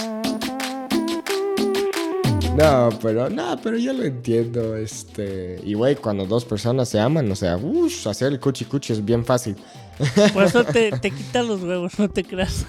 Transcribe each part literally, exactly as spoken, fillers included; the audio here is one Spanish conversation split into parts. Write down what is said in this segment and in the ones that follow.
No, pero, no, pero yo lo entiendo, este... Y, güey, cuando dos personas se aman, o sea, uff, hacer el cuchi cuchi es bien fácil. Por eso te, te quitan los huevos, no te creas.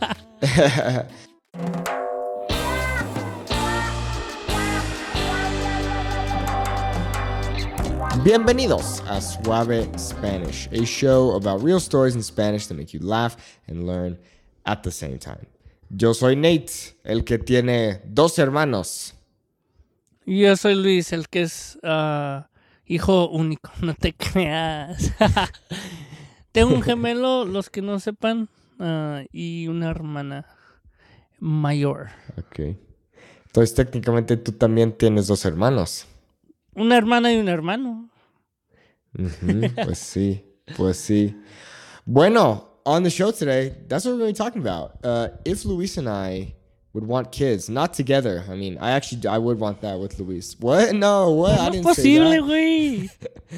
Bienvenidos a Suave Spanish, a show about real stories in Spanish that make you laugh and learn at the same time. Yo soy Nate, el que tiene dos hermanos. Yo soy Luis, el que es uh, hijo único, no te creas. Tengo un gemelo, los que no sepan, uh, y una hermana mayor. Ok. Entonces, técnicamente tú también tienes dos hermanos. Una hermana y un hermano. Uh-huh, pues sí, pues sí. Bueno, on the show today, that's what we're going to be talking about. Uh, if Luis and I would want kids, not together. I mean, I actually, I would want that with Luis. What? No, what? No I es didn't posible, say güey.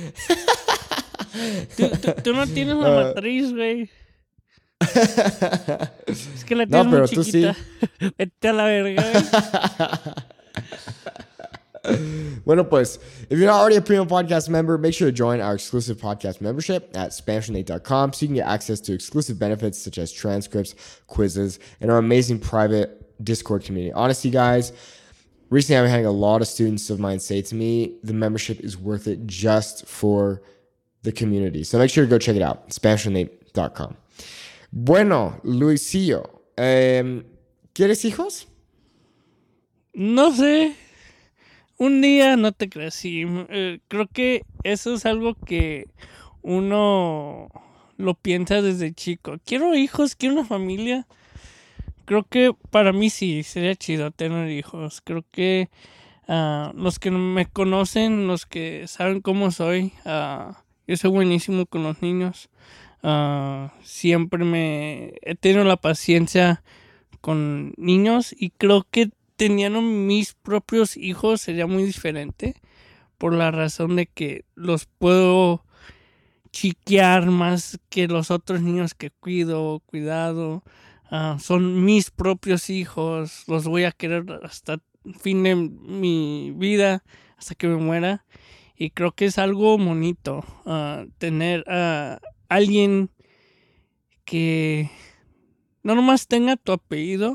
tú, tú, tú no tienes la Uh, matriz, güey. that. Es que la No, tienes muy pero tú sí. chiquita. Vete a la verga, güey. Bueno, pues, if you're not already a Premium Podcast member, make sure to join our exclusive podcast membership at Spanish with Nate dot com so you can get access to exclusive benefits such as transcripts, quizzes, and our amazing private Discord community. Honestly, guys, recently I've been having a lot of students of mine say to me, the membership is worth it just for the community. So make sure to go check it out, Spanish with Nate dot com. Bueno, Luisillo, eh, ¿quieres hijos? No sé. Un día, no te creas, sí. Eh, creo que eso es algo que uno lo piensa desde chico. Quiero hijos, quiero una familia. Creo que para mí sí, sería chido tener hijos. Creo que uh, los que me conocen, los que saben cómo soy, uh, yo soy buenísimo con los niños. Uh, siempre me he tenido la paciencia con niños y creo que teniendo mis propios hijos sería muy diferente por la razón de que los puedo chiquear más que los otros niños que cuido, cuidado. Uh, son mis propios hijos, los voy a querer hasta el fin de mi vida, hasta que me muera. Y creo que es algo bonito uh, tener a uh, alguien que no nomás tenga tu apellido,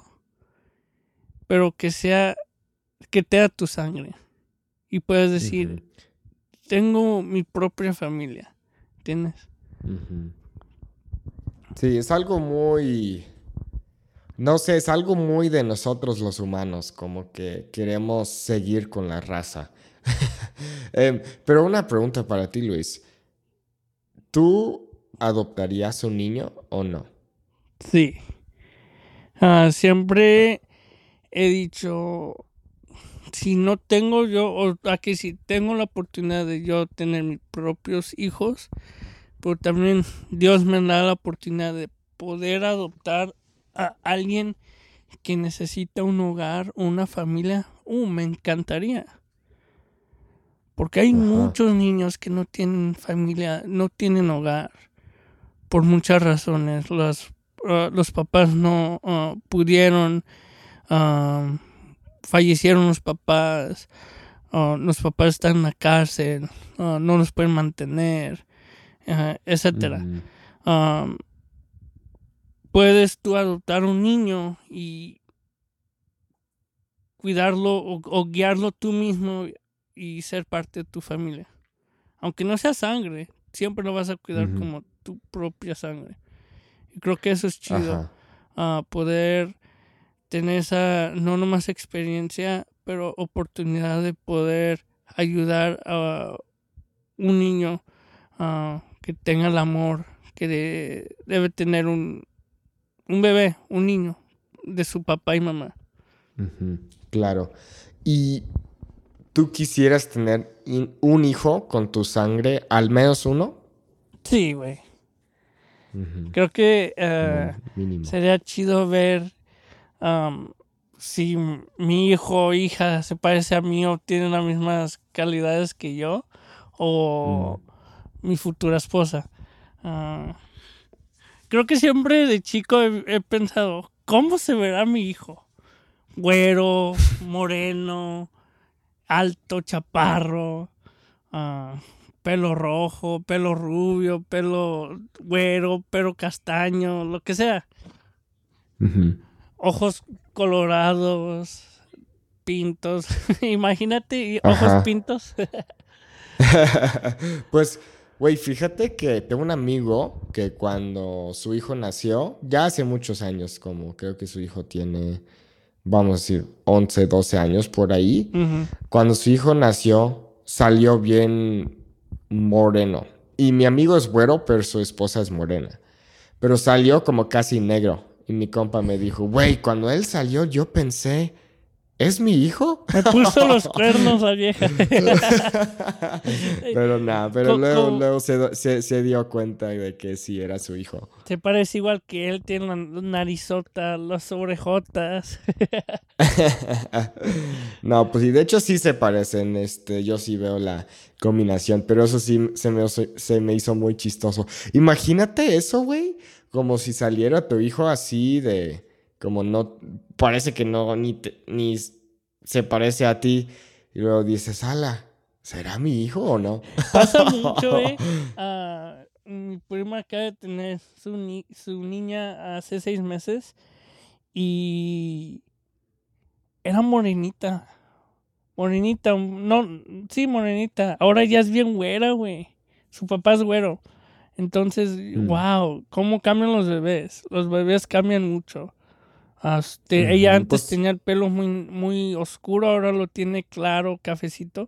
pero que sea, que te da tu sangre. Y puedes decir, uh-huh, tengo mi propia familia. ¿Entiendes? Uh-huh. Sí, es algo muy... No sé, es algo muy de nosotros los humanos, como que queremos seguir con la raza. eh, pero una pregunta para ti, Luis. ¿Tú adoptarías un niño o no? Sí. Uh, siempre he dicho, si no tengo yo, o aquí si tengo la oportunidad de yo tener mis propios hijos, pero también Dios me da la oportunidad de poder adoptar a alguien que necesita un hogar, una familia, uh, me encantaría. Porque hay, ajá, muchos niños que no tienen familia, no tienen hogar, por muchas razones. Los, uh, los papás no uh, pudieron, uh, fallecieron los papás, uh, los papás están en la cárcel, uh, no los pueden mantener, uh, etcétera. Uh-huh. Um, puedes tú adoptar un niño y cuidarlo o, o guiarlo tú mismo y ser parte de tu familia. Aunque no sea sangre, siempre lo vas a cuidar, uh-huh, como tu propia sangre. Y creo que eso es chido. Uh, poder tener esa, no nomás experiencia, pero oportunidad de poder ayudar a un niño uh, que tenga el amor que de, debe tener un, un bebé, un niño, de su papá y mamá. Uh-huh. Claro. ¿Y tú quisieras tener un hijo con tu sangre, al menos uno? Sí, güey. Uh-huh. Creo que uh, no, sería chido ver um, si mi hijo o hija se parece a mí o tiene las mismas calidades que yo o uh-huh, mi futura esposa. Uh, creo que siempre de chico he, he pensado, ¿cómo se verá mi hijo? güero, moreno, alto, chaparro, uh, pelo rojo, pelo rubio, pelo güero, pelo castaño, lo que sea. Ujú. Ojos colorados, pintos. Imagínate, ojos Ajá. pintos. Pues, güey, fíjate que tengo un amigo que cuando su hijo nació, ya hace muchos años, como creo que su hijo tiene, vamos a decir, once doce años por ahí, Ujú. cuando su hijo nació, salió bien moreno. Y mi amigo es güero, pero su esposa es morena. Pero salió como casi negro. Y mi compa me dijo, güey, cuando él salió yo pensé, ¿es mi hijo? Me puso los cuernos la vieja. Pero nada, pero Co- luego, co- luego se, do- se, se dio cuenta de que sí era su hijo. Se parece igual que él, tiene la narizota, las orejotas. No, pues sí, de hecho sí se parecen, este, yo sí veo la combinación, pero eso sí se me, hizo- se me hizo muy chistoso. Imagínate eso, güey, como si saliera tu hijo así de, como no, parece que no, ni, te- ni s- se parece a ti, y luego dices, ala, ¿será mi hijo o no? Pasa mucho, ¿eh? Ah, mi prima acaba de tener su, ni- su niña hace seis meses y era morenita. Morenita, no, sí, morenita. Ahora ya es bien güera, güey. Su papá es güero. Entonces, Mm, wow, cómo cambian los bebés. Los bebés cambian mucho. Este, ella ujú, antes pues, tenía el pelo muy, muy oscuro, ahora lo tiene claro, cafecito.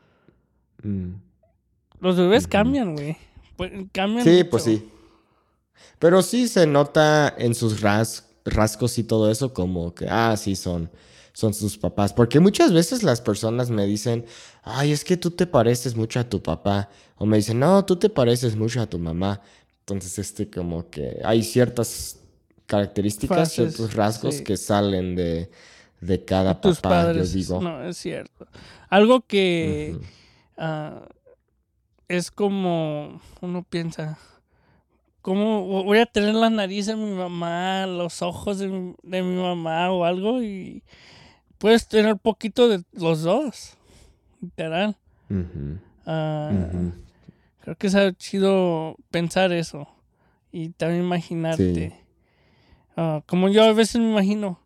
mm, Los bebés ujú. cambian, güey. Pues, cambian Sí, pues mucho. sí. Pero sí se nota en sus ras- rasgos y todo eso como que, ah, sí, son, son sus papás. Porque muchas veces las personas me dicen, ay, es que tú te pareces mucho a tu papá. O me dicen, no, tú te pareces mucho a tu mamá. Entonces, este, como que hay ciertas características, Fases, ciertos rasgos sí. que salen de, de De cada tus papá, yo padres, digo. no, es cierto. Algo que Ujú, ah, es como uno piensa, ¿cómo vo- voy a tener la nariz de mi mamá, los ojos de mi, de mi mamá o algo? Y puedes tener poquito de los dos, literal. ujú, ujú. Ah, creo que es chido pensar eso y también Sí. imaginarte. Ah, como yo a veces me imagino,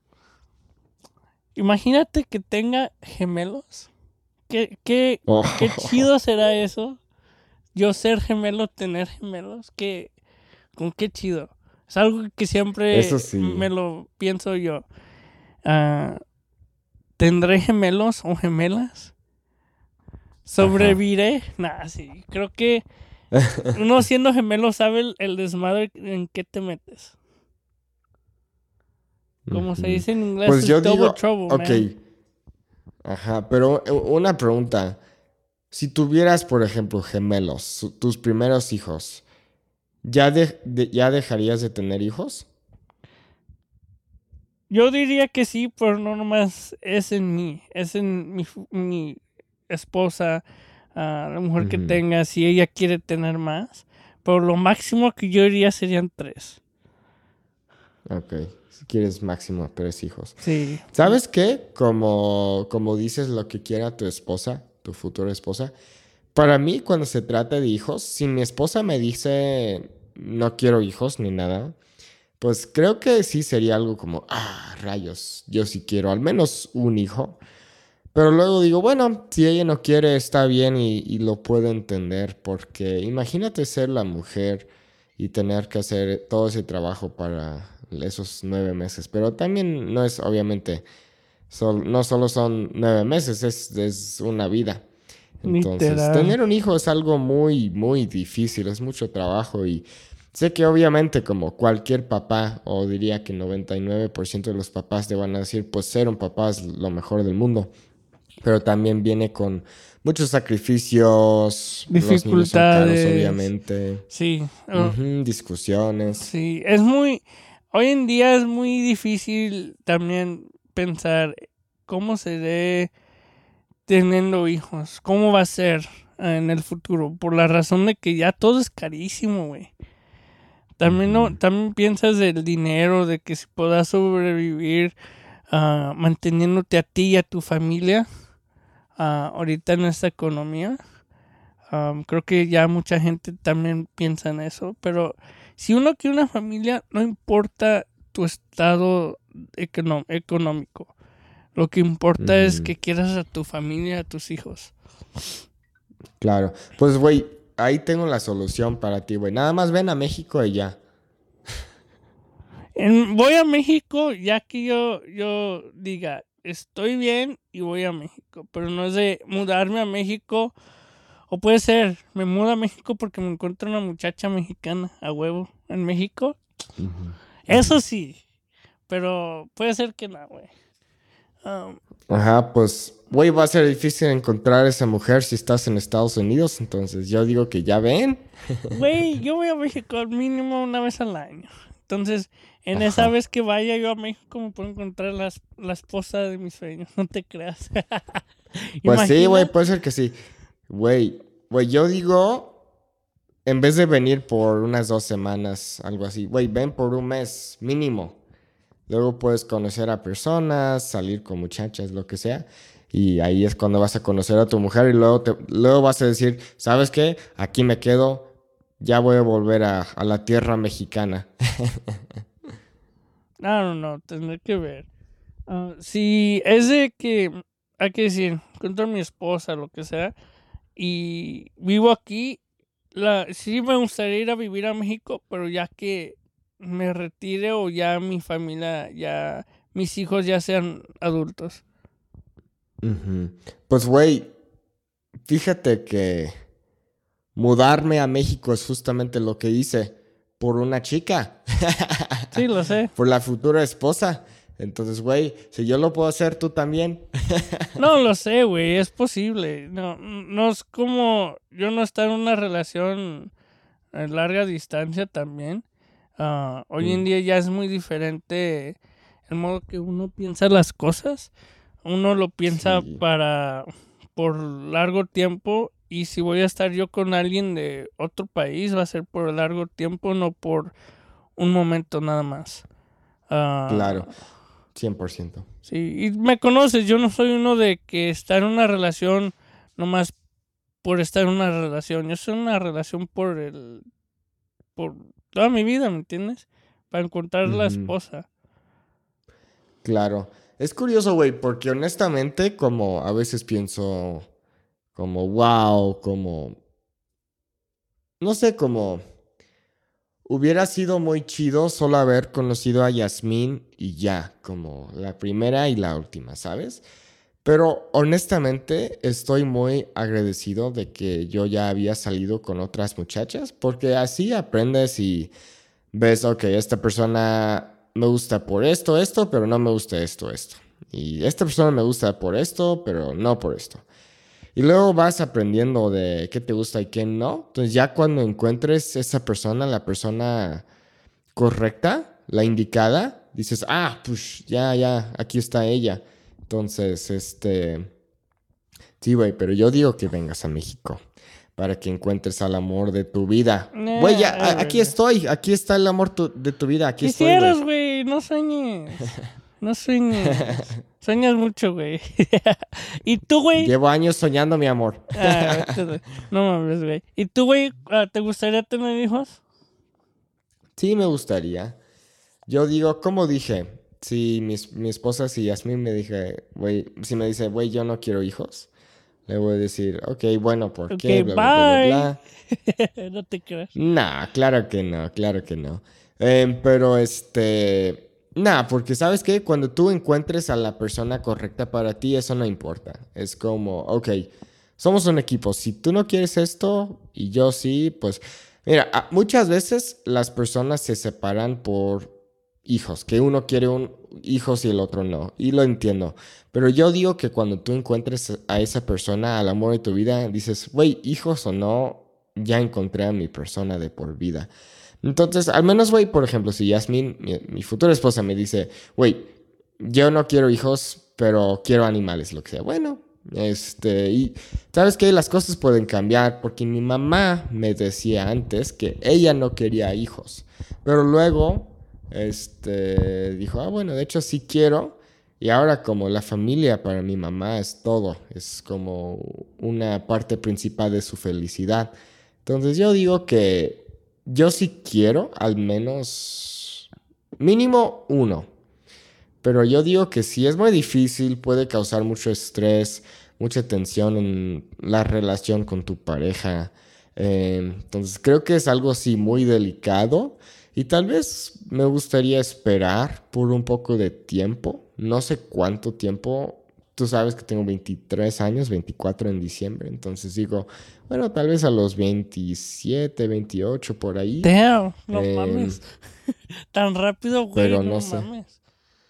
imagínate que tenga gemelos. ¿Qué, qué, qué Oh, chido será eso? Yo ser gemelo, tener gemelos. ¿Qué, con qué chido? Es algo que eso siempre sí. me lo pienso yo. Ah, ¿tendré gemelos o gemelas? Ajá. ¿Sobreviviré? Nah, sí. Creo que uno siendo gemelo sabe el, el desmadre en que te metes. Como se Ujú. dice en inglés, Pues es yo double digo, trouble, ok, man. ajá, pero eh, una pregunta. Si tuvieras, por ejemplo, gemelos, su- tus primeros hijos, ¿ya, de- de- ya dejarías de tener hijos? Yo diría que sí, pero no nomás es en mí, es en mi, fu- mi esposa, ah, la mujer que Ujú, tenga, si ella quiere tener más. Pero lo máximo que yo diría serían tres. ok, si quieres máximo tres hijos. Sí. ¿Sabes qué? Como, como dices lo que quiera tu esposa, tu futura esposa, para mí cuando se trata de hijos, si mi esposa me dice no quiero hijos ni nada, pues creo que sí sería algo como, ah, rayos, yo sí quiero al menos un hijo. Pero luego digo, bueno, si ella no quiere, está bien y, y lo puedo entender, porque imagínate ser la mujer y tener que hacer todo ese trabajo para esos nueve meses. Pero también no es, obviamente, sol- no solo son nueve meses, es, es una vida. Entonces, Literal. tener un hijo es algo muy, muy difícil, es mucho trabajo y sé que obviamente como cualquier papá, o diría que noventa y nueve por ciento de los papás te van a decir, pues ser un papá es lo mejor del mundo, pero también viene con muchos sacrificios, los niños son caros, Dificultades. obviamente, Sí. uh, ujú, discusiones, sí. Es muy. Hoy en día es muy difícil también pensar cómo seré teniendo hijos. ¿Cómo va a ser eh, en el futuro? Por la razón de que ya todo es carísimo, güey. También, no, ujú, también piensas del dinero, de que si puedas sobrevivir uh, manteniéndote a ti y a tu familia uh, ahorita en esta economía. Um, creo que ya mucha gente también piensa en eso, pero si uno quiere una familia, no importa tu estado econo- económico. Lo que importa uh-huh. es que quieras a tu familia, a tus hijos. Claro. Pues, güey, ahí tengo la solución para ti, güey. Nada más ven a México y ya. En, voy a México ya que yo, yo diga, estoy bien y voy a México. Pero no es de mudarme a México. O puede ser, me mudo a México porque me encuentro una muchacha mexicana a huevo en México. Uh-huh. Eso sí. Pero puede ser que no, güey. Um, Ajá, pues, güey, va a ser difícil encontrar a esa mujer si estás en Estados Unidos. Entonces, yo digo que ya ven. Güey, yo voy a México al mínimo una vez al año. Entonces, en Ajá. esa vez que vaya yo a México me puedo encontrar la, la esposa de mis sueños. No te creas. Pues sí, güey, puede ser que sí. Güey, güey, yo digo, en vez de venir por unas dos semanas, algo así, güey, ven por un mes mínimo. Luego puedes conocer a personas, salir con muchachas, lo que sea. Y ahí es cuando vas a conocer a tu mujer y luego, te, luego vas a decir, ¿sabes qué? Aquí me quedo, ya voy a volver a, a la tierra mexicana. No, no, no, tendré que ver. Uh, si es de que, hay que decir, encuentro a mi esposa, lo que sea, y vivo aquí, la, sí me gustaría ir a vivir a México, pero ya que me retire o ya mi familia, ya mis hijos ya sean adultos. Uh-huh. Pues, güey, fíjate que mudarme a México es justamente lo que hice por una chica. Sí, lo sé. Por la futura esposa. Entonces, güey, si yo lo puedo hacer, tú también. No lo sé, güey, es posible. No, no es como yo no estar en una relación a larga distancia también. Uh, hoy mm. en día ya es muy diferente el modo que uno piensa las cosas. Uno lo piensa sí. para por largo tiempo y si voy a estar yo con alguien de otro país va a ser por largo tiempo, no por un momento nada más. Uh, claro. cien por ciento. Sí, y me conoces, yo no soy uno de que está en una relación nomás por estar en una relación. Yo soy en una relación por el por toda mi vida, ¿me entiendes? Para encontrar uh-huh. la esposa. Claro. Es curioso, güey, porque honestamente, como a veces pienso como wow, como no sé, como hubiera sido muy chido solo haber conocido a Yasmín y ya, como la primera y la última, ¿sabes? Pero honestamente estoy muy agradecido de que yo ya había salido con otras muchachas, porque así aprendes y ves, ok, esta persona me gusta por esto, esto, pero no me gusta esto, esto. Y esta persona me gusta por esto, pero no por esto. Y luego vas aprendiendo de qué te gusta y qué no. Entonces ya cuando encuentres esa persona, la persona correcta, la indicada, dices, ah, pues ya, ya, aquí está ella. Entonces, este... sí, güey, pero yo digo que vengas a México para que encuentres al amor de tu vida. Güey, ya, a, aquí estoy, aquí está el amor tu, de tu vida, aquí Quisieras, estoy, güey, no sueñes. No sueñes. Sueñas mucho, güey. ¿Y tú, güey? Llevo años soñando, mi amor. Ah, no mames, güey. ¿Y tú, güey, te gustaría tener hijos? Sí, me gustaría. Yo digo, como dije, si mi, mi esposa, si Yasmín me dije, güey, si me dice, güey, yo no quiero hijos, le voy a decir, ok, bueno, ¿por okay, qué? Bla, bla, bla, bla, bla. No te creas. Nah, claro que no, claro que no. Eh, pero este... Nah, porque ¿sabes qué? Cuando tú encuentres a la persona correcta para ti, eso no importa. Es como, ok, somos un equipo. Si tú no quieres esto y yo sí, pues... Mira, muchas veces las personas se separan por hijos. Que uno quiere un hijos y el otro no. Y lo entiendo. Pero yo digo que cuando tú encuentres a esa persona, al amor de tu vida, dices, güey, hijos o no, ya encontré a mi persona de por vida. Entonces, al menos, güey, por ejemplo, si Yasmín, mi, mi futura esposa, me dice, güey, yo no quiero hijos, pero quiero animales, lo que sea. Bueno, este, y ¿sabes qué? Las cosas pueden cambiar, porque mi mamá me decía antes que ella no quería hijos, pero luego, este, dijo, ah, bueno, de hecho sí quiero, Y ahora como la familia para mi mamá es todo, es como una parte principal de su felicidad. Entonces yo digo que yo sí quiero al menos mínimo uno. Pero yo digo que sí es muy difícil, puede causar mucho estrés, mucha tensión en la relación con tu pareja. Eh, entonces creo que es algo así muy delicado y tal vez me gustaría esperar por un poco de tiempo. No sé cuánto tiempo. Tú sabes que tengo veintitrés años, veinticuatro en diciembre. Entonces digo, bueno, tal vez a los veintisiete, veintiocho por ahí. Damn, no Eh, mames. Tan rápido, güey, pero no no sé. mames.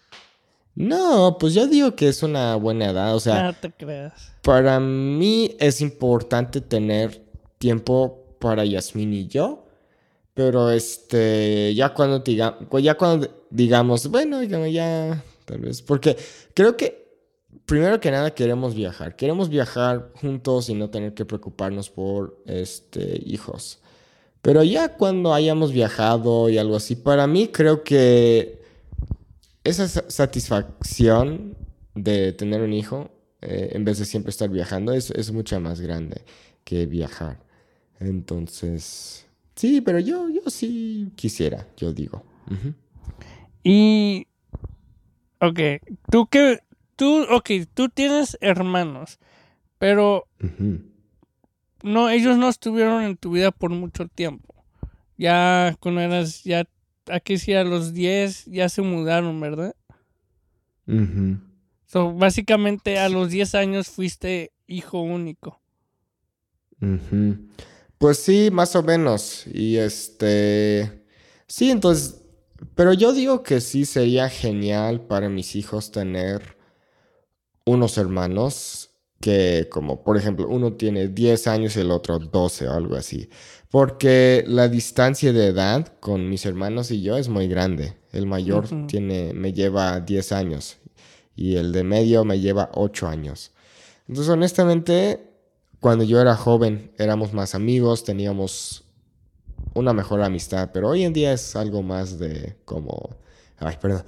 No, pues yo digo que es una buena edad. O sea, Nada te creas. para mí es importante tener tiempo para Yasmín y yo. Pero este, ya cuando diga, ya cuando digamos, bueno, digamos, ya, tal vez. Porque creo que primero que nada queremos viajar. Queremos viajar juntos y no tener que preocuparnos por este hijos. Pero ya cuando hayamos viajado y algo así, para mí creo que esa sa- satisfacción de tener un hijo, eh, en vez de siempre estar viajando, es, es mucha más grande que viajar. Entonces, sí, pero yo, yo sí quisiera, yo digo. Ujú. Y, ok, tú que, tú, ok, tú tienes hermanos, pero Ujú. no, ellos no estuvieron en tu vida por mucho tiempo. Ya cuando eras, ya, aquí sí a los diez ya se mudaron, ¿verdad? Ujú. So, básicamente a los diez años fuiste hijo único. Ujú. Pues sí, más o menos. Y este, sí, entonces, pero yo digo que sí sería genial para mis hijos tener unos hermanos que, como por ejemplo, uno tiene diez años y el otro doce o algo así. Porque la distancia de edad con mis hermanos y yo es muy grande. El mayor Ujú. tiene, me lleva diez años y el de medio me lleva ocho años. Entonces, honestamente, cuando yo era joven éramos más amigos, teníamos una mejor amistad, pero hoy en día es algo más de como... Ay, perdón.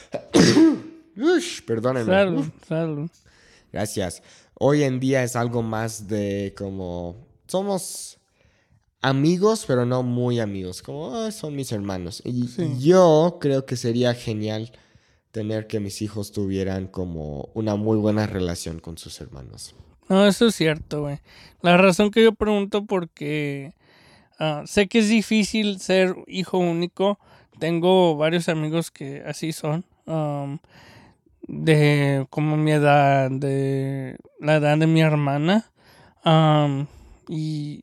Ush, perdónenme. Uf. Salud, salud. Gracias. Hoy en día es algo más de como somos amigos, pero no muy amigos, como "Ah, son mis hermanos". Y Sí. yo creo que sería genial tener que mis hijos tuvieran como una muy buena relación con sus hermanos. No, eso es cierto, güey. La razón que yo pregunto porque ah, sé que es difícil ser hijo único. Tengo varios amigos que así son. um, de como mi edad, de la edad de mi hermana. um, y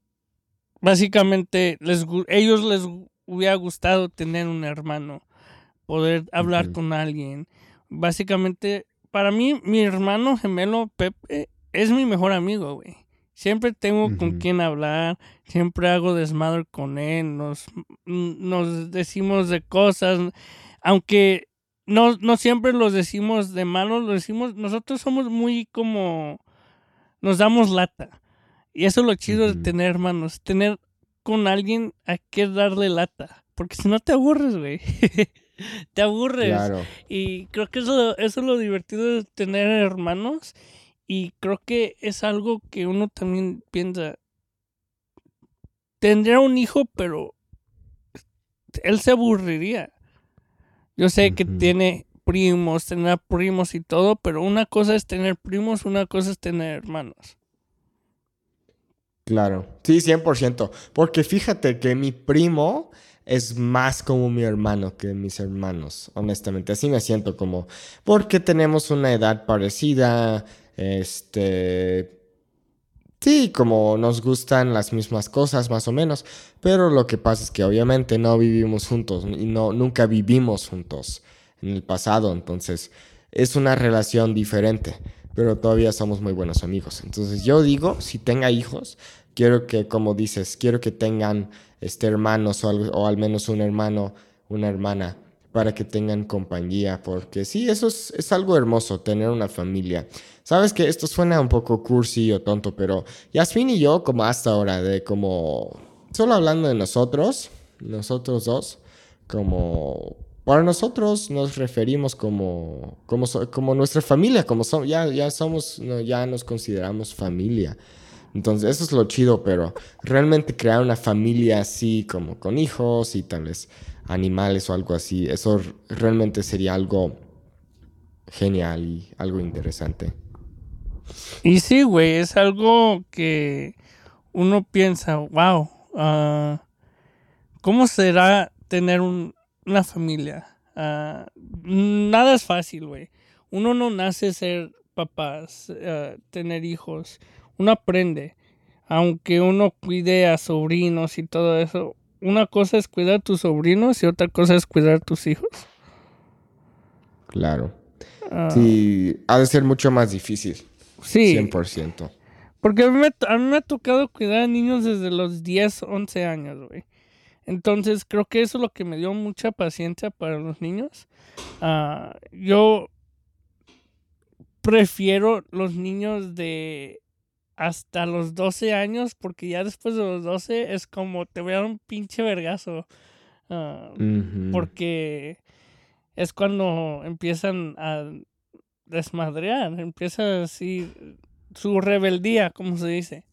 básicamente les, gu- ellos les hubiera gustado tener un hermano, poder hablar Ujú, con alguien. Básicamente, para mí, mi hermano gemelo Pepe es mi mejor amigo, güey. Siempre tengo con ujú, quien hablar, siempre hago desmadre con él, nos, nos decimos de cosas, aunque no, no siempre los decimos de malos, lo decimos, nosotros somos muy como, nos damos lata. Y eso es lo chido de ujú. tener hermanos, tener con alguien a que darle lata, porque si no te aburres, güey. Te aburres. Claro. Y creo que eso, eso es lo divertido de tener hermanos. Y creo que es algo que uno también piensa. Tendría un hijo, pero él se aburriría. Yo sé que Ujú. tiene primos, tendrá primos y todo, pero una cosa es tener primos, una cosa es tener hermanos. Claro. Sí, cien por ciento. Porque fíjate que mi primo es más como mi hermano que mis hermanos, honestamente. Así me siento como, porque tenemos una edad parecida, este, sí, como nos gustan las mismas cosas, más o menos. Pero lo que pasa es que obviamente no vivimos juntos y no, nunca vivimos juntos en el pasado. Entonces, es una relación diferente. Pero todavía somos muy buenos amigos. Entonces, yo digo, si tenga hijos, quiero que, como dices, quiero que tengan este, hermanos o, algo- o al menos un hermano, una hermana, para que tengan compañía. Porque sí, eso es, es algo hermoso, tener una familia. Sabes que esto suena un poco cursi o tonto, pero Yasmin y yo, como hasta ahora, de como, solo hablando de nosotros, nosotros dos, como, para nosotros nos referimos como, como, so- como nuestra familia, como so- ya, ya somos, no, ya nos consideramos familia. Entonces, eso es lo chido, pero realmente crear una familia así, como con hijos y tal vez animales o algo así, eso r- realmente sería algo genial y algo interesante. Y sí, güey, es algo que uno piensa, wow, ah, ¿cómo será tener un- una familia? Ah, nada es fácil, güey. Uno no nace ser papás, ah, tener hijos. Uno aprende. Aunque uno cuide a sobrinos y todo eso, una cosa es cuidar a tus sobrinos y otra cosa es cuidar a tus hijos. Claro. Ah, Sí, ha de ser mucho más difícil, sí, cien por ciento. porque a mí, me, a mí me ha tocado cuidar a niños desde los diez, once años, güey. Entonces creo que eso es lo que me dio mucha paciencia para los niños. Ah, yo prefiero los niños de hasta los doce años porque ya después de los doce es como te voy a dar un pinche vergazo. Ah, Ujú. porque es cuando empiezan a desmadrear, empieza así su rebeldía, como se dice.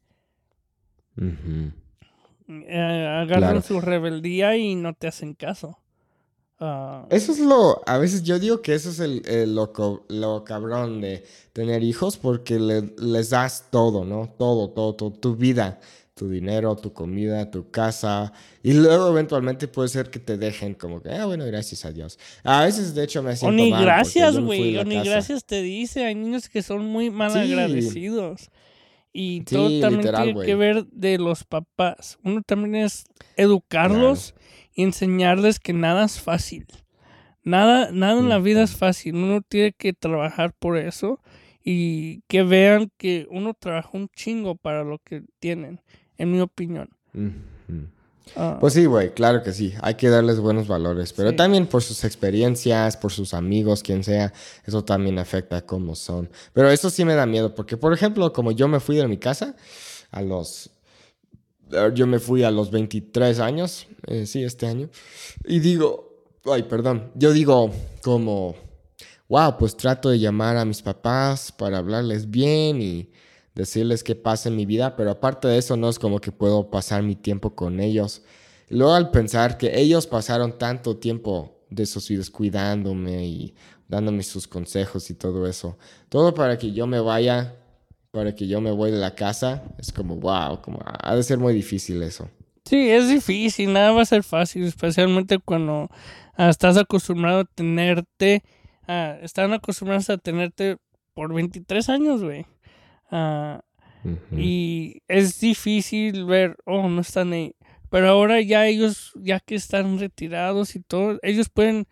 Ujú. Eh, agarran Claro. su rebeldía y no te hacen caso. Ah, Eso es lo, a veces yo digo que eso es el, el lo, co- lo cabrón de tener hijos porque le- les das todo, ¿no? Todo, todo, todo, tu vida, tu dinero, tu comida, tu casa. Y luego eventualmente puede ser que te dejen como que, ah, bueno, gracias a Dios. A veces de hecho me o siento ni mal porque gracias, yo me fui de güey, o la ni casa. gracias te dice. Hay niños que son muy mal Sí, agradecidos. Y todo sí, también literal, tiene que güey. ver de los papás. Uno también es Claro. educarlos y enseñarles que nada es fácil. Nada, nada en la vida es Ujú, fácil. Uno tiene que trabajar por eso y que vean que uno trabaja un chingo para lo que tienen, en mi opinión. ujú. Ah, Pues sí, güey, claro que sí. Hay que darles buenos valores, pero sí. también por sus experiencias, por sus amigos, quien sea, eso también afecta a cómo son. Pero eso sí me da miedo, porque por ejemplo, como yo me fui de mi casa a los... eh, Yo me fui a los veintitrés años, eh, sí, este año, y digo, ay, perdón, yo digo como, wow, pues trato de llamar a mis papás para hablarles bien y decirles qué pasa en mi vida, pero aparte de eso no es como que puedo pasar mi tiempo con ellos. Y luego al pensar que ellos pasaron tanto tiempo de sus vidas cuidándome y dándome sus consejos y todo eso, todo para que yo me vaya, para que yo me voy de la casa, es como, wow, como ha de ser muy difícil eso. Sí, es difícil, nada va a ser fácil, especialmente cuando ah, estás acostumbrado a tenerte, ah, están acostumbrados a tenerte por veintitrés años, güey. Ah, Ujú, y es difícil ver, oh, no están ahí. Pero ahora ya ellos, ya que están retirados y todo, ellos pueden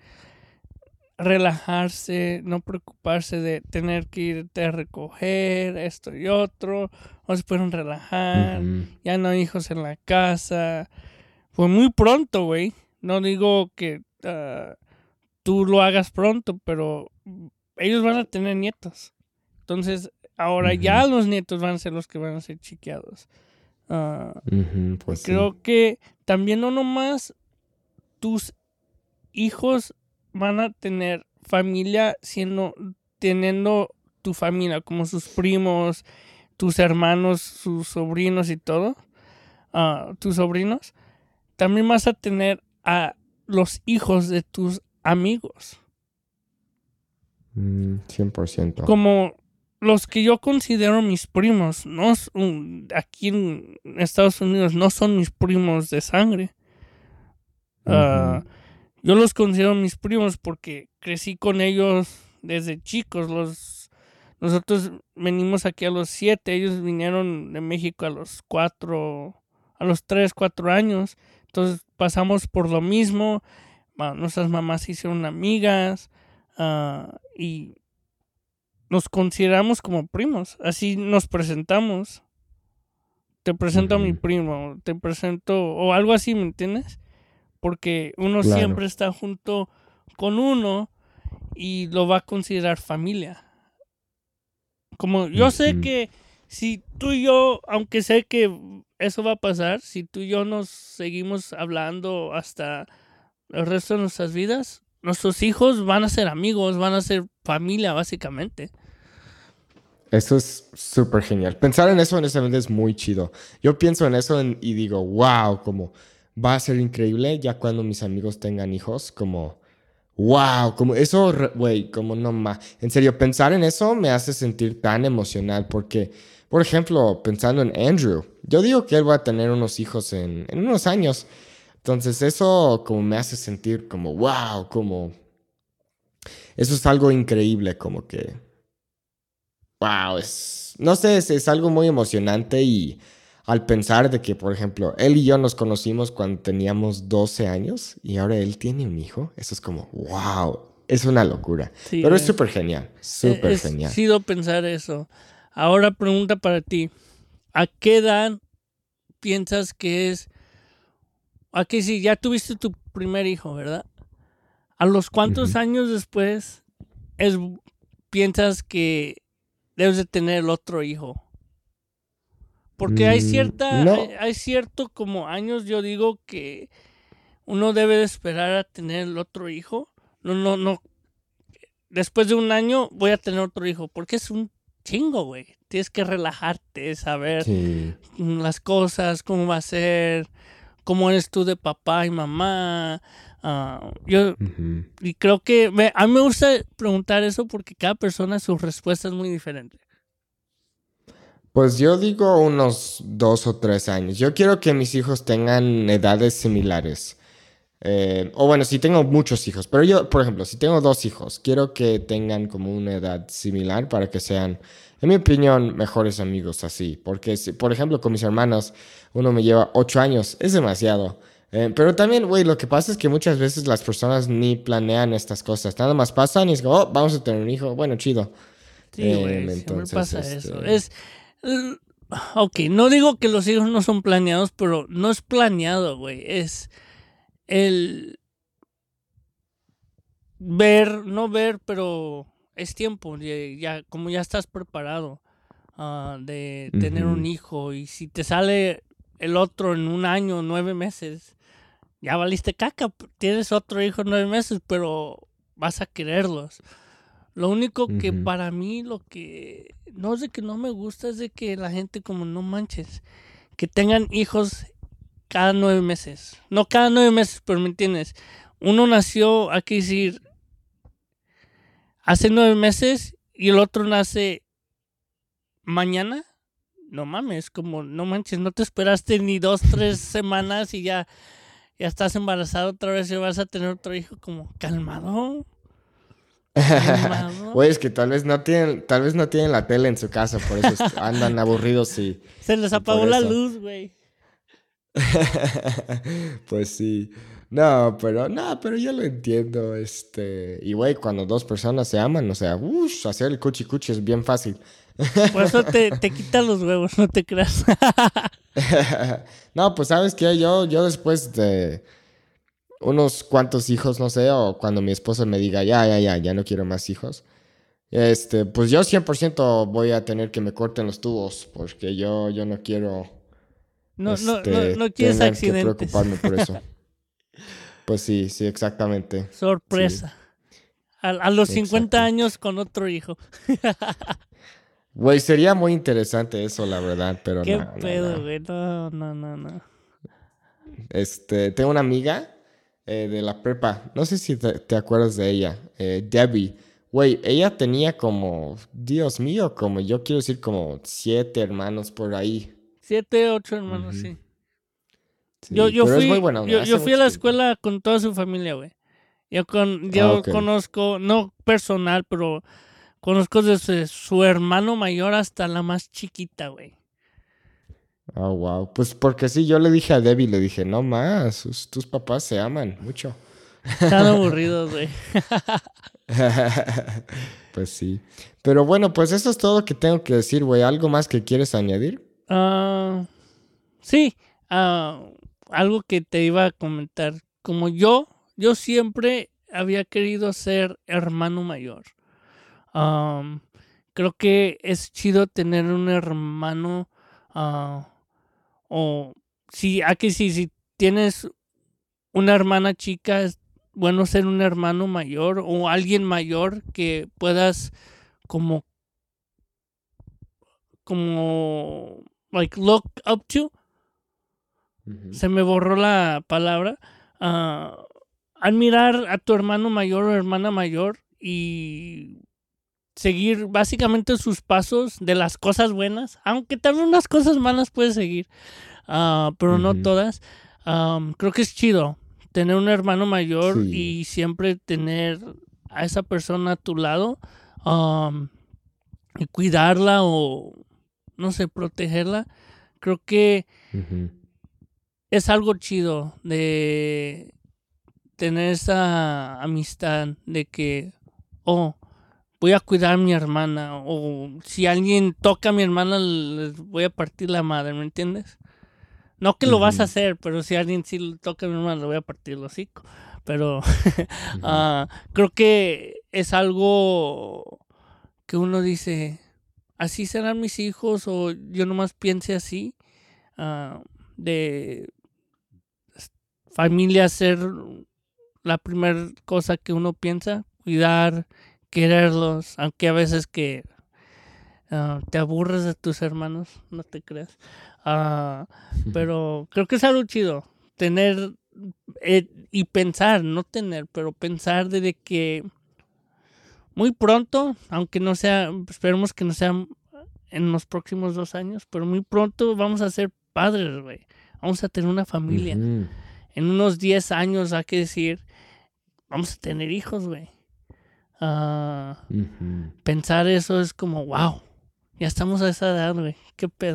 relajarse, no preocuparse de tener que irte a recoger esto y otro, o se pueden relajar, ujú, ya no hay hijos en la casa. Fue muy pronto, güey. No digo que ah, tú lo hagas pronto, pero mm, ellos van a tener nietos. Entonces, ahora ujú, ya los nietos van a ser los que van a ser chiqueados. Ah, ujú, y pues sí. creo que también no nomás tus hijos van a tener familia siendo teniendo tu familia, como sus primos, tus hermanos, sus sobrinos y todo, ah, tus sobrinos, también vas a tener a los hijos de tus amigos, Mm, cien por ciento. como los que yo considero mis primos, no son- aquí en Estados Unidos no son mis primos de sangre. Ujú, Ah, yo los considero mis primos porque crecí con ellos desde chicos. Los, nosotros venimos aquí a los siete, ellos vinieron de México a los cuatro, a los tres, cuatro años. Entonces pasamos por lo mismo. Ma- nuestras mamás se hicieron amigas ah, y nos consideramos como primos. Así nos presentamos. Te presento a mi ujú, primo, te presento, o algo así, ¿me entiendes? Porque uno claro. siempre está junto con uno y lo va a considerar familia. Como yo sé Ujú, que si tú y yo, aunque sé que eso va a pasar, si tú y yo nos seguimos hablando hasta el resto de nuestras vidas, nuestros hijos van a ser amigos, van a ser familia, básicamente. Eso es súper genial. Pensar en eso honestamente es muy chido. Yo pienso en eso en- y digo, wow, como va a ser increíble ya cuando mis amigos tengan hijos, como, wow, como eso, re- güey, como no más. En serio, pensar en eso me hace sentir tan emocional porque, por ejemplo, pensando en Andrew, yo digo que él va a tener unos hijos en, en unos años. Entonces eso como me hace sentir como, wow, como, eso es algo increíble, como que... Wow, es, no sé, es, es algo muy emocionante y al pensar de que, por ejemplo, él y yo nos conocimos cuando teníamos doce años y ahora él tiene un hijo, eso es como, wow, es una locura, Sí, pero es güey. súper genial, E- súper Es genial. chido pensar eso. Ahora pregunta para ti. ¿A qué edad piensas que es? Aquí sí, ya tuviste tu primer hijo, ¿verdad? ¿A los cuántos Ujú. años después es, piensas que debes de tener el otro hijo? Porque hay Mm, cierta, hay, no, hay cierto como años, yo digo que uno debe de esperar a tener el otro hijo. No, no, no. Después de un año voy a tener otro hijo, porque es un chingo, güey. Tienes que relajarte, saber sí. mm, las cosas, cómo va a ser, cómo eres tú de papá y mamá. Ah, yo Ujú. y creo que me- a mí me gusta preguntar eso porque cada persona su respuesta es muy diferente. Pues yo digo unos dos o tres años. Yo quiero que mis hijos tengan edades similares. Eh, o bueno, si tengo muchos hijos, pero yo, por ejemplo, si tengo dos hijos, quiero que tengan como una edad similar para que sean, en mi opinión, mejores amigos así. Porque, si- por ejemplo, con mis hermanos, uno me lleva ocho años, es demasiado. Eh, pero también, güey, lo que pasa es que muchas veces las personas ni planean estas cosas, nada más pasan y es como, oh, vamos a tener un hijo, bueno, chido. Sí, Eh, güey, siempre entonces, pasa eso. este... Es, l- ok, no digo que los hijos no son planeados, pero no es planeado, güey. Es el ver, no ver, pero es tiempo, ya, ya- como ya estás preparado ah, de tener un ujú, hijo y si te sale el otro en un año, nueve meses, ya valiste caca, p- tienes otro hijo en nueve meses, pero vas a quererlos. Lo único que ujú. para mí, lo que no es de que no me gusta, es de que la gente como no manches, que tengan hijos cada nueve meses. No cada nueve meses, pero me entiendes. Uno nació, hay que decir, hace nueve meses y el otro nace mañana. No mames, como no manches, no te esperaste ni dos, tres semanas y ya, ya estás embarazado otra vez y vas a tener otro hijo, como calmado, calmado. Güey, es que tal vez no tienen, tal vez no tienen la tele en su casa, por eso est- andan aburridos y, Se les y por apagó la eso. luz, güey. Pues sí. No, pero no, pero yo lo entiendo, este, y güey, cuando dos personas se aman, o sea, uff, hacer el cuchi cuchi es bien fácil. Por eso te, te quitan los huevos, no te creas. No, pues sabes que yo, yo después de unos cuantos hijos, no sé, o cuando mi esposa me diga, ya, ya, ya, ya no quiero más hijos, este, pues yo cien por ciento voy a tener que me corten los tubos, porque yo, yo no quiero, No, no, no, este, no quieres tener que accidentes. preocuparme por eso. Pues sí, sí, exactamente. Sí, Sorpresa. A, a los cincuenta exacto. años con otro hijo. Güey, sería muy interesante eso, la verdad, pero ¿Qué no, no, pedo, no. güey? No, no, no, no. Este, tengo una amiga eh, de la prepa, no sé si te, te acuerdas de ella, eh, Debbie. Güey, ella tenía como, Dios mío, como yo quiero decir como siete hermanos por ahí. Siete, ocho hermanos, Ujú. sí. Yo, Sí, yo pero es muy fui, buena yo, onda, yo hace fui a mucho la tiempo. escuela con toda su familia, güey. Yo, con, Ah, yo ok. conozco, no personal, pero conozco desde su hermano mayor hasta la más chiquita, güey. Ah, wow. Pues porque sí, yo le dije a Debbie, le dije, no más, sus- tus papás se aman mucho. Están aburridos, güey. Pues sí. Pero bueno, pues eso es todo que tengo que decir, güey. ¿Algo más que quieres añadir? Ah, sí, ah, algo que te iba a comentar. Como yo, yo siempre había querido ser hermano mayor. Am, creo que es chido tener un hermano. ah, o si aquí sí, si tienes una hermana chica, es bueno ser un hermano mayor o alguien mayor que puedas como como like look up to. Ujú. Se me borró la palabra. Uh, admirar a tu hermano mayor o hermana mayor y seguir básicamente sus pasos de las cosas buenas, aunque también unas cosas malas puedes seguir, uh, pero no Ujú. todas. Um, creo que es chido tener un hermano mayor Sí. y siempre tener a esa persona a tu lado, um, y cuidarla o, no sé, protegerla. Creo que Ujú. es algo chido de tener esa amistad de que, oh, voy a cuidar a mi hermana, o si alguien toca a mi hermana, les voy a partir la madre, ¿me entiendes? No que lo vas a Ujú. hacer, pero si alguien sí le toca a mi hermana, le voy a partir el hocico. Pero Ujú. uh, creo que es algo que uno dice, así serán mis hijos, o yo nomás piense así, uh, de familia ser la primera cosa que uno piensa, cuidar, quererlos, aunque a veces que uh, te aburres de tus hermanos, no te creas. Uh, pero creo que es algo chido, tener eh, y pensar, no tener, pero pensar de, de que muy pronto, aunque no sea, esperemos que no sea en los próximos dos años, pero muy pronto vamos a ser padres, güey. Vamos a tener una familia. Ujú. En unos diez años, hay que decir, vamos a tener hijos, güey. Uh, Ujú. pensar eso es como, wow, ya estamos a esa edad, güey. ¿Qué pedo?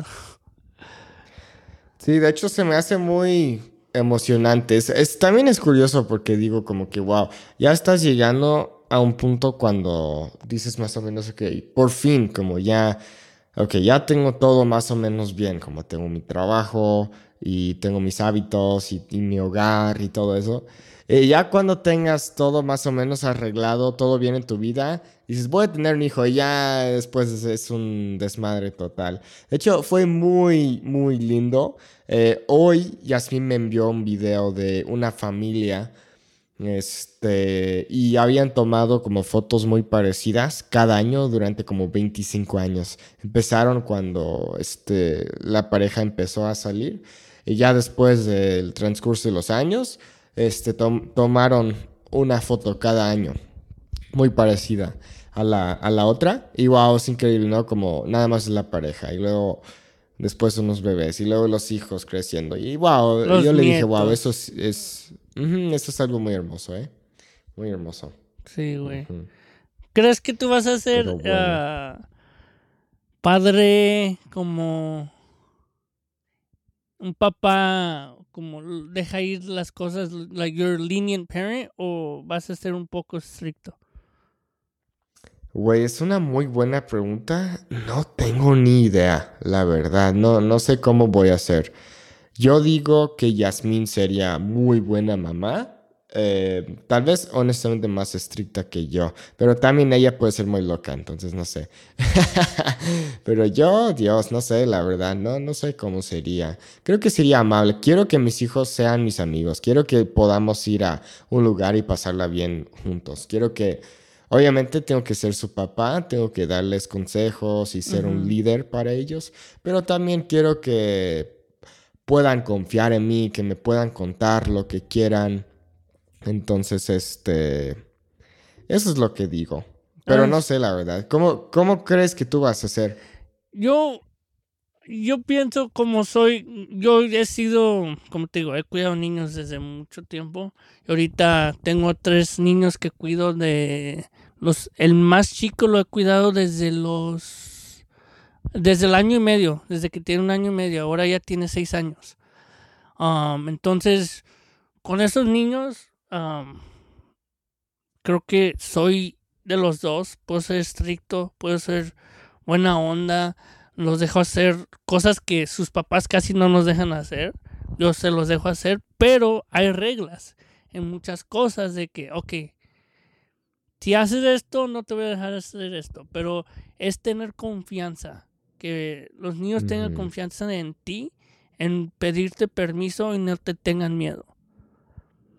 Sí, de hecho se me hace muy emocionante. Es, es- también es curioso porque digo como que, wow, ya estás llegando a un punto cuando dices más o menos, ok, por fin, como ya, ok, ya tengo todo más o menos bien, como tengo mi trabajo y tengo mis hábitos y, y mi hogar y todo eso. Eh, ya cuando tengas todo más o menos arreglado, todo bien en tu vida, dices, voy a tener un hijo y ya después es, es un desmadre total. De hecho, fue muy, muy lindo. Eh, hoy Yasmin me envió un video de una familia, este, y habían tomado como fotos muy parecidas cada año durante como veinticinco años. Empezaron cuando este, la pareja empezó a salir y ya después del transcurso de los años, este, tom- tomaron una foto cada año muy parecida a la, a la otra. Y wow, es increíble, ¿no? Como nada más es la pareja. Y luego después unos bebés. Y luego los hijos creciendo. Y wow, Los yo le dije, wow, eso nietos. es, es, ujú, eso es algo muy hermoso, ¿eh? Muy hermoso. Sí, güey. Ujú. ¿Crees que tú vas a ser Pero bueno. uh, padre como un papá, como deja ir las cosas, like your lenient parent, o vas a ser un poco estricto? Güey, es una muy buena pregunta. No tengo ni idea, la verdad. No, no sé cómo voy a hacer. Yo digo que Yasmín sería muy buena mamá. Eh, tal vez honestamente más estricta que yo. Pero también ella puede ser muy loca, entonces no sé. Pero yo, Dios, no sé, la verdad, no, no sé cómo sería. Creo que sería amable. Quiero que mis hijos sean mis amigos. Quiero que podamos ir a un lugar y pasarla bien juntos. Quiero que, obviamente, tengo que ser su papá, tengo que darles consejos y ser un Ujú. líder para ellos. Pero también quiero que puedan confiar en mí, que me puedan contar lo que quieran. Entonces, este, eso es lo que digo. Pero Ah, no s- sé la verdad. ¿Cómo, cómo crees que tú vas a hacer? yo, yo pienso como soy, yo he sido, como te digo, he cuidado niños desde mucho tiempo. Y ahorita tengo tres niños que cuido de los, el más chico lo he cuidado desde los, desde el año y medio, desde que tiene un año y medio, ahora ya tiene seis años. Um, entonces, con esos niños, um, creo que soy de los dos. Puedo ser estricto, puedo ser buena onda. Los dejo hacer cosas que sus papás casi no nos dejan hacer. Yo se los dejo hacer, pero hay reglas en muchas cosas de que, ok, si haces esto, no te voy a dejar hacer esto. Pero es tener confianza, que los niños tengan Ujú. confianza en ti, en pedirte permiso y no te tengan miedo.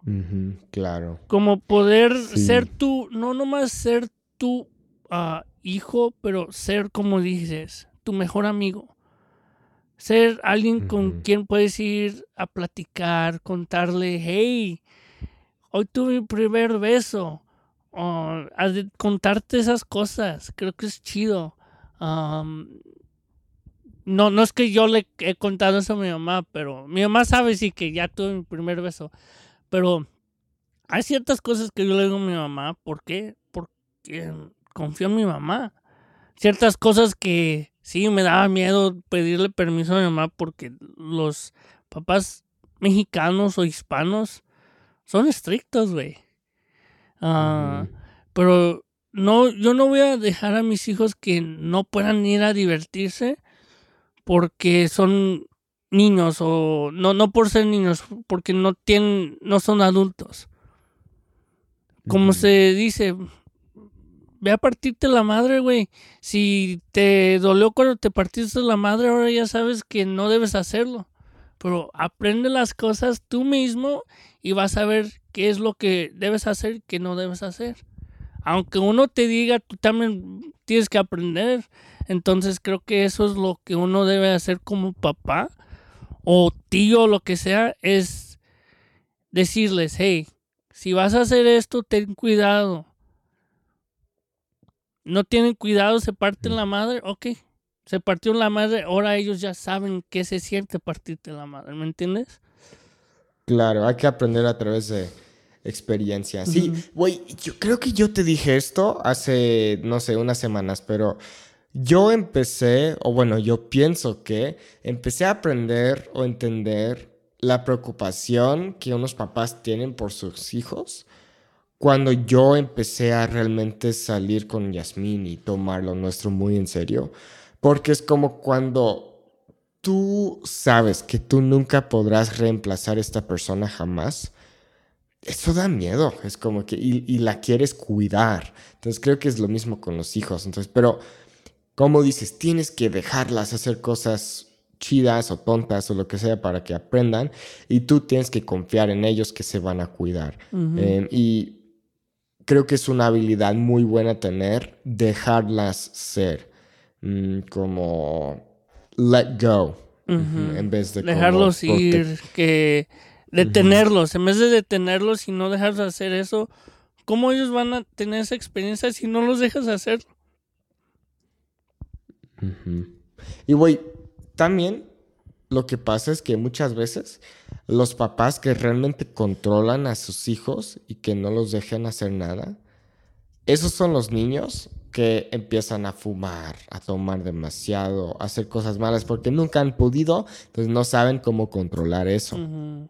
Ujú, claro. Como poder Sí. ser tú, no nomás ser tu uh, hijo, pero ser, como dices, tu mejor amigo. Ser alguien con Ujú. quien puedes ir a platicar, contarle, hey, hoy tuve mi primer beso. O a de- contarte esas cosas, creo que es chido. Um, no, no es que yo le he contado eso a mi mamá, pero mi mamá sabe sí que ya tuve mi primer beso. Pero hay ciertas cosas que yo le digo a mi mamá. ¿Por qué? Porque confío en mi mamá. Ciertas cosas que sí me daba miedo pedirle permiso a mi mamá porque los papás mexicanos o hispanos son estrictos, güey. Uh, Ujú. pero no, yo no voy a dejar a mis hijos que no puedan ir a divertirse porque son niños o no, no por ser niños, porque no tienen, no son adultos. Como Ujú. se dice, ve a partirte la madre, güey. Si te dolió cuando te partiste la madre, ahora ya sabes que no debes hacerlo. Pero aprende las cosas tú mismo y vas a ver qué es lo que debes hacer y qué no debes hacer. Aunque uno te diga, tú también tienes que aprender. Entonces creo que eso es lo que uno debe hacer como papá o tío o lo que sea, es decirles, hey, si vas a hacer esto, ten cuidado. No tienen cuidado, se parten la madre, ok. Se partió la madre, ahora ellos ya saben qué se siente partirte la madre, ¿me entiendes? Claro, hay que aprender a través de experiencia. Sí, Ujú. güey, yo creo que yo te dije esto hace, no sé, unas semanas, pero yo empecé, o bueno, yo pienso que empecé a aprender o entender la preocupación que unos papás tienen por sus hijos cuando yo empecé a realmente salir con Yasmín y tomar lo nuestro muy en serio. Porque es como cuando tú sabes que tú nunca podrás reemplazar a esta persona jamás. Eso da miedo, es como que, y, y la quieres cuidar. Entonces creo que es lo mismo con los hijos. Entonces, pero como dices, tienes que dejarlas hacer cosas chidas o tontas o lo que sea para que aprendan y tú tienes que confiar en ellos que se van a cuidar. Ujú. Eh, y creo que es una habilidad muy buena tener, dejarlas ser, mm, como let go, ujú, Ujú. en vez de como Dejarlos protect. ir, que Ujú, detenerlos, en vez de detenerlos y no dejarlos hacer eso, ¿cómo ellos van a tener esa experiencia si no los dejas hacer? ujú. Y güey, también lo que pasa es que muchas veces los papás que realmente controlan a sus hijos y que no los dejan hacer nada, esos son los niños que empiezan a fumar, a tomar demasiado, a hacer cosas malas porque nunca han podido, entonces no saben cómo controlar eso. Ujú.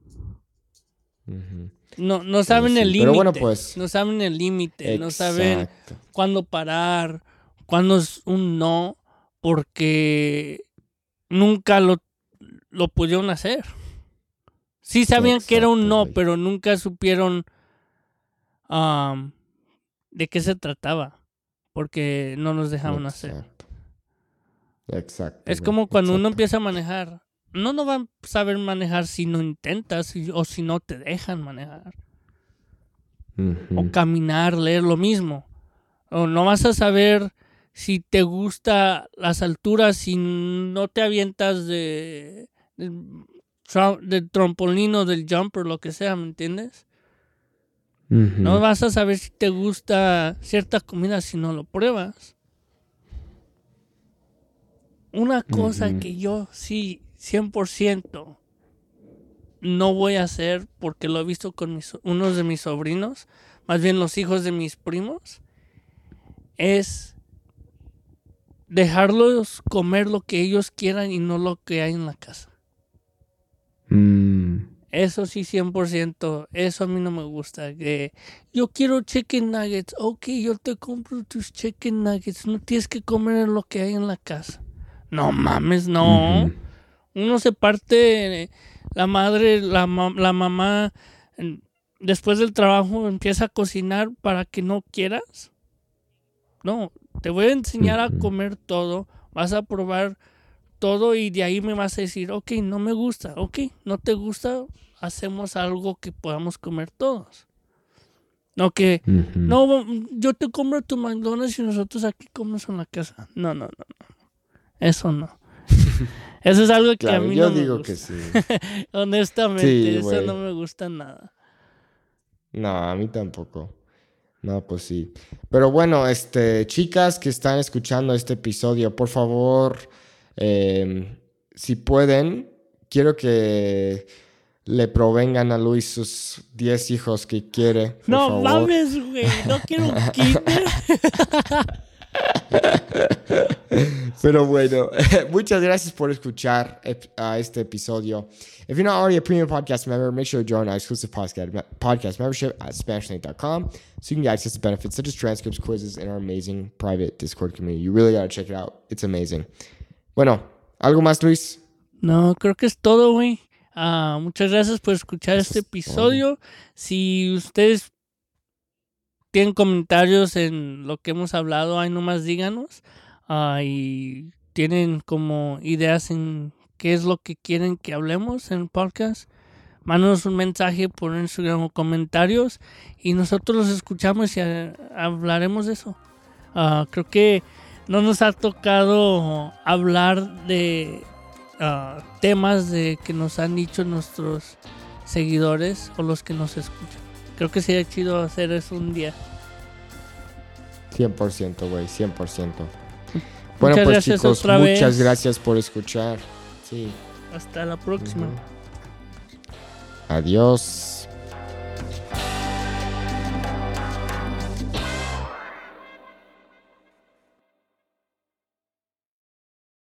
Ujú. No, no Pero saben el sí, pero bueno, límite, pues, no saben el límite, no saben exacto. cuándo parar, cuándo es un no, porque nunca lo, lo pudieron hacer. Sí sabían que era un Exacto, no, güey. pero nunca supieron um, de qué se trataba, porque no nos dejaban hacer. Exacto. Exacto, Es güey. como cuando uno Exacto. empieza a manejar. No, no van a saber manejar si no intentas o si no te dejan manejar. O Ujú. caminar, leer lo mismo. O no vas a saber si te gusta las alturas si no te avientas de, de del trampolino, del jumper, lo que sea, ¿me entiendes? No Ujú. vas a saber si te gusta cierta comida si no lo pruebas. Una cosa Ujú. que yo sí, cien por ciento no voy a hacer porque lo he visto con mis, unos de mis sobrinos, más bien los hijos de mis primos, es dejarlos comer lo que ellos quieran y no lo que hay en la casa. Mm. Eso sí, cien por ciento, eso a mí no me gusta. Que yo quiero chicken nuggets, ok, yo te compro tus chicken nuggets, no tienes que comer lo que hay en la casa. No mames, no. Ujú. Uno se parte, la madre, la, la mamá, después del trabajo empieza a cocinar para que no quieras. No, te voy a enseñar a Ujú. comer todo, vas a probar todo y de ahí me vas a decir, ok, no me gusta, ok, no te gusta, hacemos algo que podamos comer todos. No que, Ujú. no, yo te compro tu McDonald's y nosotros aquí comemos en la casa. No, no, no, no. Eso no. Eso es algo que Claro, a mí yo no me digo gusta. que sí. Honestamente, Sí, eso güey. no me gusta nada. No, a mí tampoco. No, pues sí. Pero bueno, este, chicas que están escuchando este episodio, por favor, eh, si pueden, quiero que le provengan a Luis sus diez hijos que quiere, por No favor. mames, güey. No quiero un kinder. Pero bueno, muchas gracias por escuchar ep- a este episodio. If you're not already a premium podcast member, make sure to join our exclusive podcast, me- podcast membership at Spanish Nate dot com so you can get access to benefits such as transcripts, quizzes, and our amazing private Discord community. You really got to check it out. It's amazing. Bueno, ¿algo más, Luis? No, creo que es todo, güey. Ah, muchas gracias por escuchar Eso este es episodio. Si ustedes tienen comentarios en lo que hemos hablado, ahí nomás díganos. Ah, y tienen como ideas en qué es lo que quieren que hablemos en el podcast, mándanos un mensaje por Instagram o comentarios y nosotros los escuchamos y ah, hablaremos de eso. Ah, creo que no nos ha tocado hablar de ah, temas de que nos han dicho nuestros seguidores o los que nos escuchan. Creo que sería chido hacer eso un día. cien por ciento, güey, cien por ciento. Bueno, Muchas pues gracias chicos, otra muchas vez. gracias por escuchar. Sí. Hasta la próxima. Adiós.